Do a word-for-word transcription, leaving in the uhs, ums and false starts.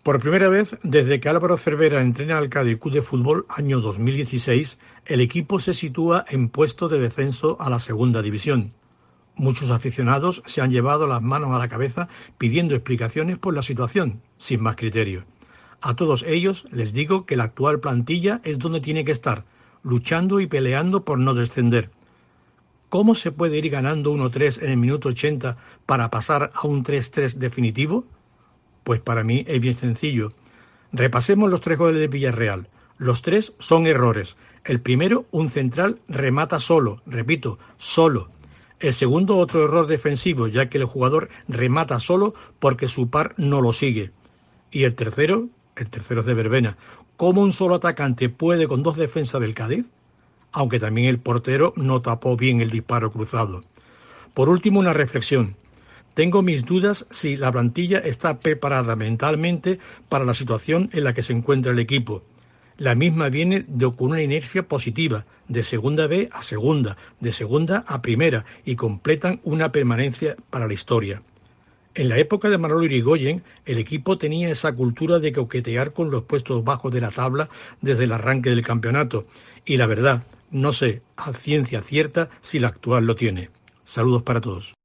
Por primera vez, desde que Álvaro Cervera entrena al Cádiz Club de Fútbol año dos mil dieciséis, el equipo se sitúa en puesto de descenso a la segunda división. Muchos aficionados se han llevado las manos a la cabeza pidiendo explicaciones por la situación, sin más criterio. A todos ellos les digo que la actual plantilla es donde tiene que estar, luchando y peleando por no descender. ¿Cómo se puede ir ganando uno tres en el minuto ochenta para pasar a un tres tres definitivo? Pues para mí es bien sencillo. Repasemos los tres goles de Villarreal. Los tres son errores. El primero, un central remata solo, repito, solo. El segundo, otro error defensivo, ya que el jugador remata solo porque su par no lo sigue. Y el tercero, el tercero es de verbena. ¿Cómo un solo atacante puede con dos defensas del Cádiz? Aunque también el portero no tapó bien el disparo cruzado. Por último, una reflexión. Tengo mis dudas si la plantilla está preparada mentalmente para la situación en la que se encuentra el equipo. La misma viene de con una inercia positiva, de segunda B a segunda, de segunda a primera, y completan una permanencia para la historia. En la época de Manolo Irigoyen, el equipo tenía esa cultura de coquetear con los puestos bajos de la tabla desde el arranque del campeonato, y la verdad, no sé a ciencia cierta si la actual lo tiene. Saludos para todos.